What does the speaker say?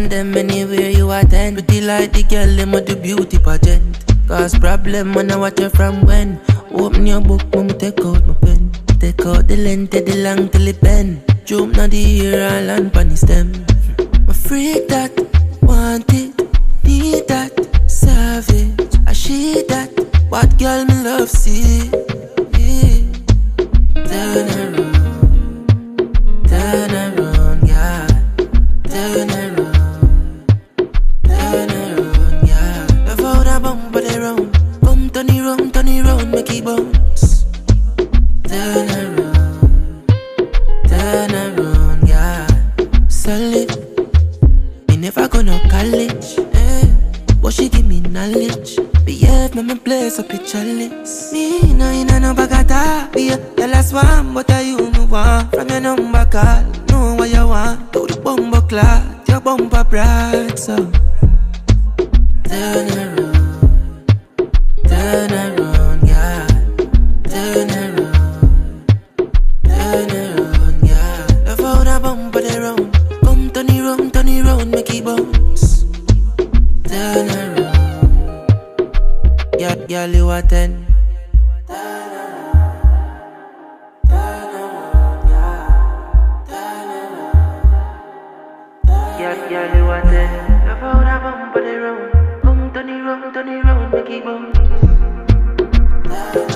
man them anywhere you attend. Pretty like the girl, them with the beauty pageant. Cause problem when I watch you from when. Open your book, mama, take out my pen. Take out the length, take the long till it bend. Jump now the ear and land pan the stem. My freak that, want it, need that, savage. I she that, what girl me love see. Yeah. Turn around, yeah. Turn around, yeah. Before that bump for the round, come turn it round, make it bounce. Turn around, yeah. Solid. Me never go no college, but she give me knowledge. Behave, me place up a chalice. Me no in no bagata. Be the last one, but I you me want. From your number call, know what you want. Do the bumper clot, your bumper bright, so turn around, yeah. Turn around, yeah. Before that bumper the round, come turn it round, make it bounce. Turn around, yeah, girl you a 10. Yeah, girl you a 10. Before that bumper the round, come turn it round, make it bounce.